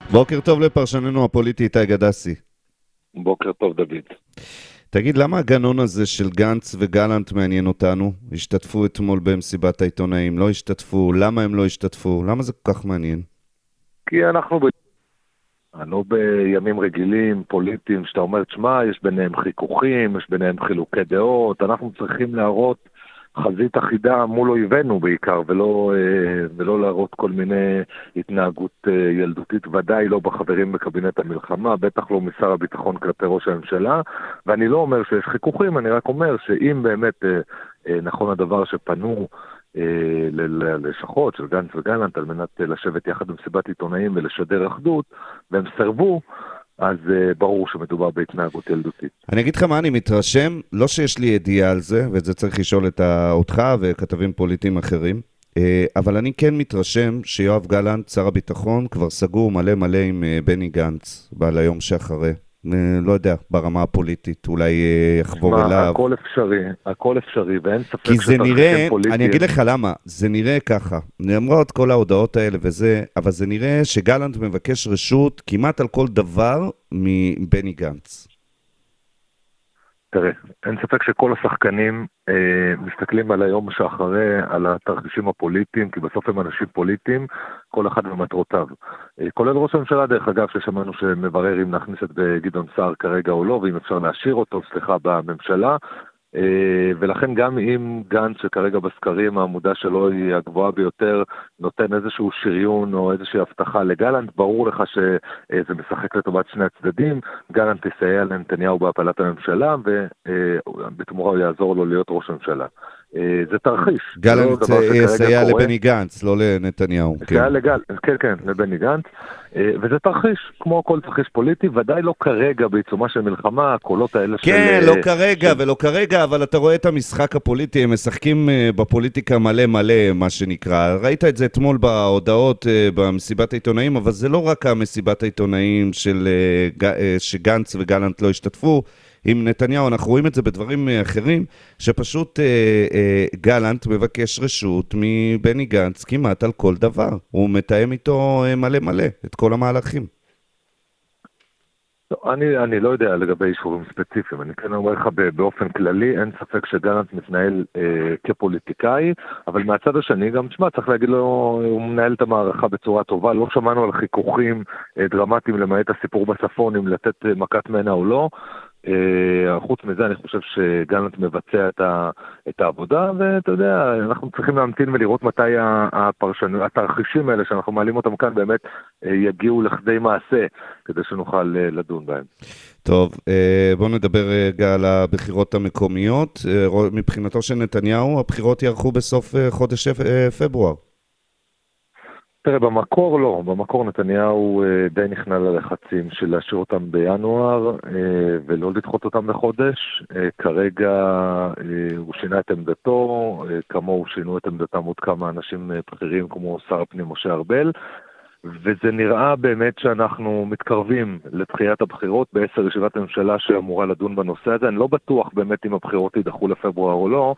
בוקר טוב לפרשננו הפוליטי איתי גדסי. בוקר טוב דוד. תגיד, למה הגנון הזה של גנץ וגלנט מעניין אותנו? השתתפו אתמול במסיבת העיתונאים, לא השתתפו, למה הם לא השתתפו? למה זה כל כך מעניין? כי אנחנו לא בימים רגילים, פוליטיים, שאתה אומר, שמה, יש ביניהם חיכוכים, יש ביניהם חילוקי דעות, אנחנו צריכים להראות חזית אחידה מול אויבינו בעיקר, ולא להראות כל מיני התנהגות ילדותית, ודאי לא בחברים בקבינט המלחמה, בטח לא משר הביטחון כלפי ראש הממשלה, ואני לא אומר שיש חיכוכים, אני רק אומר שאם באמת נכון הדבר שפנו ללשכות של גנץ וגלנט על מנת לשבת יחד במסיבת עיתונאים ולשדר אחדות, והם סרבו, אז ברור שמדובר בהתנהגות ילדותית. אני אגיד לך מה אני מתרשם, לא שיש לי ידיעה על זה, ואת זה צריך לשאול אותך וכתבים פוליטיים אחרים, אבל אני כן מתרשם שיואב גלנט, שר הביטחון, כבר סגור מלא מלא עם בני גנץ, בעל היום שאחרי. לא יודע, ברמה הפוליטית, אולי יחבור אליו. הכל אפשרי, ואין ספק כי זה נראה, אני אגיד לך למה, זה נראה ככה, נאמרות כל ההודעות האלה וזה, אבל זה נראה שגלנט מבקש רשות כמעט על כל דבר מבני גנץ. תראה, אין ספק שכל השחקנים מסתכלים על היום שאחרי, על התרחישים הפוליטיים, כי בסוף הם אנשים פוליטיים, כל אחד במטרותיו. כולל ראש הממשלה, דרך אגב, ששמענו שמברר אם נכניס את גדעון סער כרגע או לא, ואם אפשר להשאיר אותו, בממשלה, ולכן גם אם גנץ שכרגע בסקרים העמודה שלו היא הגבוהה ביותר נותן איזשהו שריון או איזושהי הבטחה לגלנט, ברור לך שזה משחק לטובת שני הצדדים, גלנט יסייע לנתניהו בהפלת הממשלה ובתמורה הוא יעזור לו להיות ראש הממשלה. זה תרחיש. גלנט יסייע לבני גנץ, לא לנתניהו. כן, לבני גנץ. וזה תרחיש, כמו כל תרחיש פוליטי, ודאי לא כרגע בעיצומה של מלחמה, הקולות האלה של... כן, לא כרגע ולא כרגע, אבל אתה רואה את המשחק הפוליטי, הם משחקים בפוליטיקה מלא מלא, מה שנקרא. ראית את זה אתמול בהודעות במסיבת העיתונאים, אבל זה לא רק המסיבת העיתונאים שגנץ וגלנט לא השתתפו, עם נתניהו, אנחנו רואים את זה בדברים אחרים, שפשוט גלנט מבקש רשות מבני גנץ כמעט על כל דבר. הוא מתאם איתו מלא מלא את כל המהלכים. אני לא יודע לגבי אישורים ספציפיים, אני כן אומר לך באופן כללי, אין ספק שגלנט מתנהל כפוליטיקאי, אבל מהצד השני גם, צריך להגיד לו, הוא מנהל את המערכה בצורה טובה, לא שמענו על חיכוכים דרמטיים למעט הסיפור בצפון, אם לתת מכת מנע או לא, חוץ מזה אני חושב שגלנט מבצע את העבודה, ואתה יודע, אנחנו צריכים להמתין ולראות מתי התרחישים האלה שאנחנו מעלים אותם כאן באמת יגיעו לכדי מעשה, כדי שנוכל לדון בהם. טוב, בואו נדבר רגע על הבחירות המקומיות. מבחינתו של נתניהו, הבחירות יערכו בסוף חודש פברואר. תראה, במקור נתניהו די נכנע ללחצים של להשאיר אותם בינואר ולא לדחות אותם בחודש. כרגע הוא שינה את עמדתו, כמוהו שינו את עמדתם עוד כמה אנשים בכירים כמו שר הפנים משה ארבל, וזה נראה באמת שאנחנו מתקרבים לתחיית הבחירות בעשר ישיבת הממשלה שאמורה לדון בנושא הזה. אני לא בטוח באמת אם הבחירות יידחו לפברואר או לא,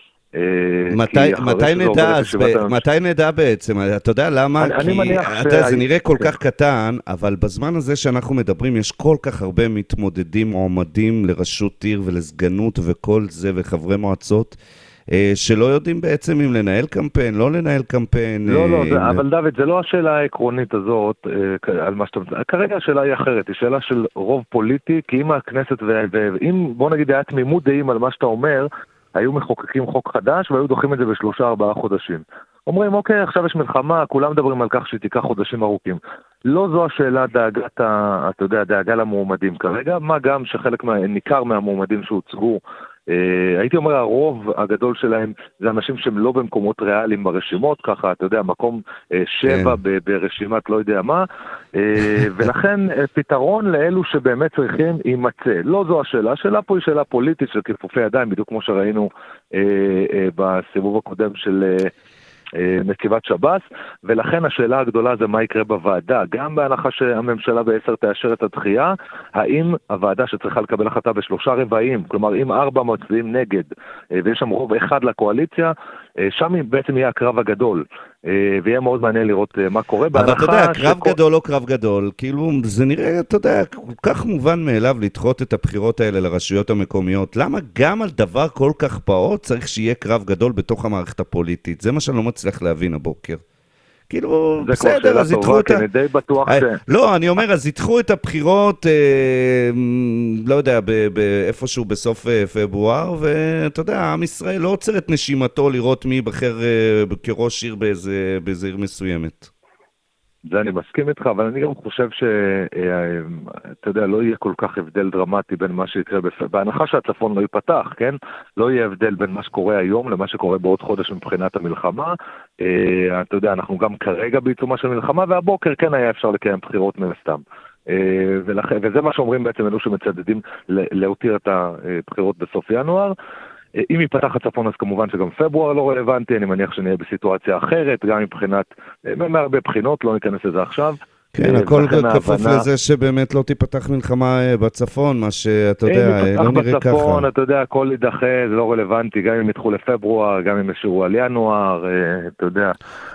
מתי נדע בעצם? אתה יודע למה? כי זה נראה כל כך קטן, אבל בזמן הזה שאנחנו מדברים יש כל כך הרבה מתמודדים מועמדים לראשות עיר ולסגנות וכל זה וחברי מועצות שלא יודעים בעצם אם לנהל קמפיין, לא לנהל קמפיין. לא, אבל דוד, זה לא השאלה העקרונית הזאת על מה שאתה... כרגע השאלה היא אחרת, היא שאלה של רוב פוליטי, כי אם הכנסת ואם בוא נגיד היה תמימות דעים על מה שאתה אומר, היו מחוקקים חוק חדש והיו דוחים את זה ב3-4 חודשים. אומרים, אוקיי, עכשיו יש מלחמה, כולם מדברים על כך שתיקח חודשים ארוכים. לא זו השאלה דאגה למועמדים כרגע, מה גם שחלק ניכר מהמועמדים שהוצגו, הייתי אומר, הרוב הגדול שלהם זה אנשים שהם לא במקומות ריאליים ברשימות, ככה, אתה יודע, מקום 7 ברשימת לא יודע מה, ולכן פתרון לאלו שבאמת צריכים יימצא. לא זו השאלה, השאלה פה היא שאלה פוליטית של כיפופי ידיים, בדיוק כמו שראינו בסיבוב הקודם של נציבת שב"ס, ולכן השאלה הגדולה זה מה יקרה בוועדה, גם בהנחה שהממשלה ב10 תאשר את הדחייה, האם הוועדה שצריכה לקבל החלטה ב3 רבעים, כלומר אם 4 מצביעים נגד, ויש שם רוב אחד לקואליציה, שם בעצם יהיה הקרב הגדול, ויהיה מאוד מעניין לראות מה קורה. אבל אתה יודע, קרב גדול או קרב גדול, כאילו זה נראה, אתה יודע, כל כך מובן מאליו לדחות את הבחירות האלה לרשויות המקומיות. למה גם על דבר כל כך פעוט צריך שיהיה קרב גדול בתוך המערכת הפוליטית? זה מה שאני לא מצליח להבין הבוקר. כאילו, בסדר, אז ידחו את אני די בטוח לא, אני אומר, אז ידחו את הבחירות, לא יודע, איפשהו בסוף פברואר, ואתה יודע, עם ישראל לא עוצר את נשימתו לראות מי ייבחר כראש עיר באיזה עיר מסוימת. זה אני מסכים איתך, אבל אני גם חושב אתה יודע, לא יהיה כל כך הבדל דרמטי בין מה שיקרה בהנחה שהצפון לא ייפתח, כן? לא יהיה הבדל בין מה שקורה היום למה שקורה בעוד חודש מבחינת המלחמה. אתה יודע, אנחנו גם כרגע בעיצומה של מלחמה, והבוקר כן היה אפשר לקיים בחירות מן הסתם. וזה מה שאומרים בעצם אלו שמצדדים להותיר את הבחירות בסוף ינואר. אם ייפתח הצפון אז כמובן שגם פברואר לא רלוונטי, אני מניח שנהיה בסיטואציה אחרת, גם מבחינת, מהרבה בחינות, לא ניכנס לזה עכשיו. כן, הכל כפוף לזה שבאמת לא תיפתח מלחמה בצפון, מה שאתה יודע, לא נראה ככה. בצפון, אתה יודע, הכל יידחה, זה לא רלוונטי, גם אם ידחו לפברואר, גם אם ישאירו על ינואר, אתה יודע.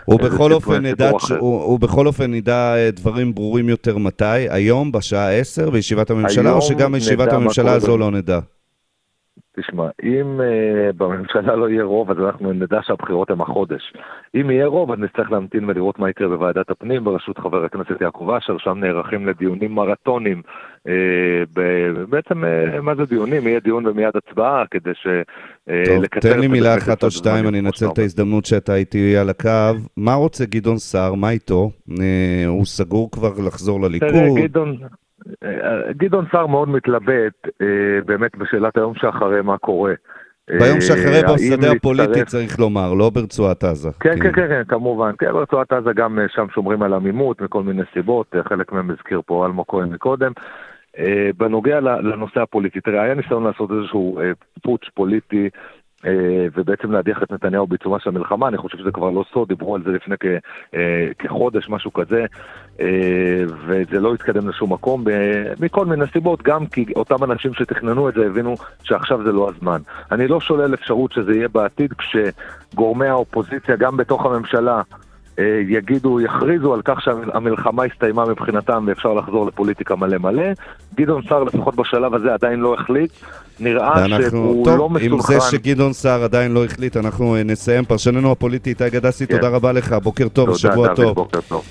ובכל אופן נדע דברים ברורים יותר מתי, היום בשעה 10 בישיבת הממשלה, או שגם בישיבת הממשלה הזו לא נדע? תשמע, אם בממשלה לא יהיה רוב, אז אנחנו נדע שהבחירות הן החודש. אם יהיה רוב, אז נצטרך להמתין ולראות מה יקרה בוועדת הפנים, בראשות חבר הכנסת יעקב אשר, שם נערכים לדיונים מרתונים. בעצם, מה זה דיונים? יהיה דיון ומיד הצבעה, כדי טוב, תן לי מילה אחת או שתיים, אני אנצל את ההזדמנות שאתה איתי על הקו. מה רוצה גדעון סער? מה איתו? הוא סגור כבר לחזור לליכוד? גדעון סער מאוד מתלבט באמת בשאלת היום שאחרי מה קורה. ביום שאחרי בשדה הפוליטי צריך לומר, לא ברצועת עזה. כן, כמובן. כן, ברצועת עזה גם שם שומרים על עמימות מכל מיני סיבות, חלק מהם הזכיר פה אלמוג כהן מקודם. בנוגע לנושא הפוליטי, תראה, היה ניסיון לעשות איזשהו פוטש פוליטי, ובעצם להדיח את נתניהו בעיצומה של המלחמה. אני חושב שזה כבר לא סוד, דיברו על זה לפני כחודש, משהו כזה, וזה לא התקדם לשום מקום, מכל מיני סיבות, גם כי אותם אנשים שתכננו את זה הבינו שעכשיו זה לא הזמן. אני לא שולל אפשרות שזה יהיה בעתיד, כשגורמי האופוזיציה, גם בתוך הממשלה, יכריזו על כך שהמלחמה הסתיימה מבחינתם ואפשר לחזור לפוליטיקה מלא מלא. גדעון סער לפחות בשלב הזה עדיין לא החליט, נראה שהוא לא מסונכרן. עם זה שגדעון סער עדיין לא החליט, אנחנו נסיים. פרשננו הפוליטי איתי גדסי, תודה רבה לך, בוקר טוב, שבוע טוב.